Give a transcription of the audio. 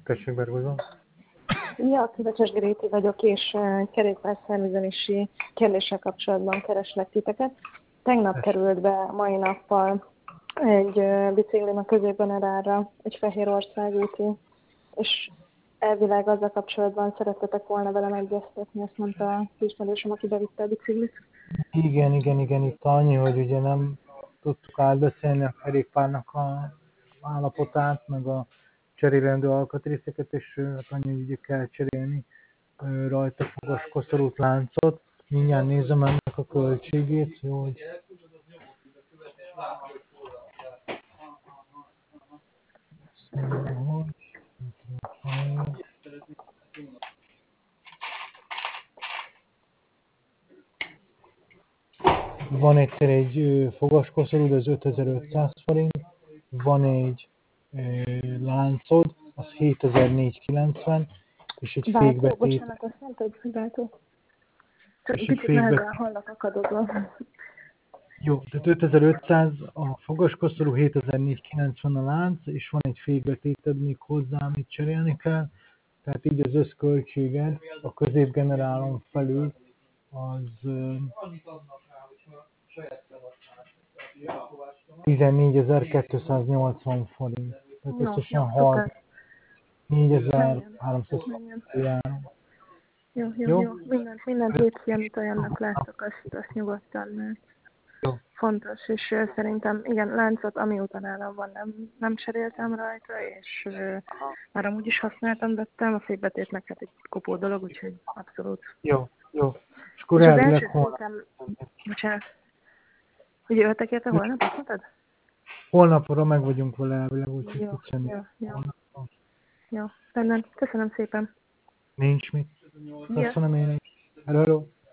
Tessék, Bergozó. Ja, Kövecses Gréti vagyok, és kerékpárszervizelési kérdéssel kapcsolatban kereslek titeket. Tegnap került be mai nappal egy biciklin a Közép-Generálra, egy Fehérország úti, és elvileg azzal kapcsolatban szerettetek volna velem egyeztetni, ezt mondta a ismerősöm, aki bevitte a biciklit. Igen, itt annyi, hogy ugye nem tudtuk átbeszélni a kerékpárnak a állapotát, meg a cserélendő alkatrészeket, és hát annyi, hogy ugye kell cserélni rajta fogas koszorút láncot. Mindjárt nézem ennek a költségét, jó, hogy van egyszer egy fogaskoszorú, de az 5500 forint, van egy láncod, az 7490, és egy Váltó? fékbetét, Bocsánat, azt mondtad, hogy váltó? Csak és egy kicsit nehezen fékbetét. hallak akadozva. Jó, tehát 5500 a fogaskoszorú, 7490 a lánc, és van egy fékbetéted még hozzá, amit cserélni kell. Tehát így az összköltséged a középgenerálon felül az 14.280 forint. Tehát Jó, összesen szuper. Menjen. 34.300 Menjen. forint. Jó? Jó. Mindent létszi, amit olyannak láttok, azt nyugodtan, mert Jó. fontos, és szerintem, igen, láncot, amióta nálam van, nem cseréltem rajta, és már amúgy is használtam, vettem, a fékbetétnek hát egy kopó dolog, úgyhogy abszolút. Jó. És akkor És az elvileg első székem, bocsánat, hogy jöhetek érte holnap, azt mondtad? holnapra meg vagyunk vele elvileg, úgyhogy tudsz jönni. Jó, rendben, köszönöm szépen. Nincs mit. Ja. Köszönöm én is. Hello.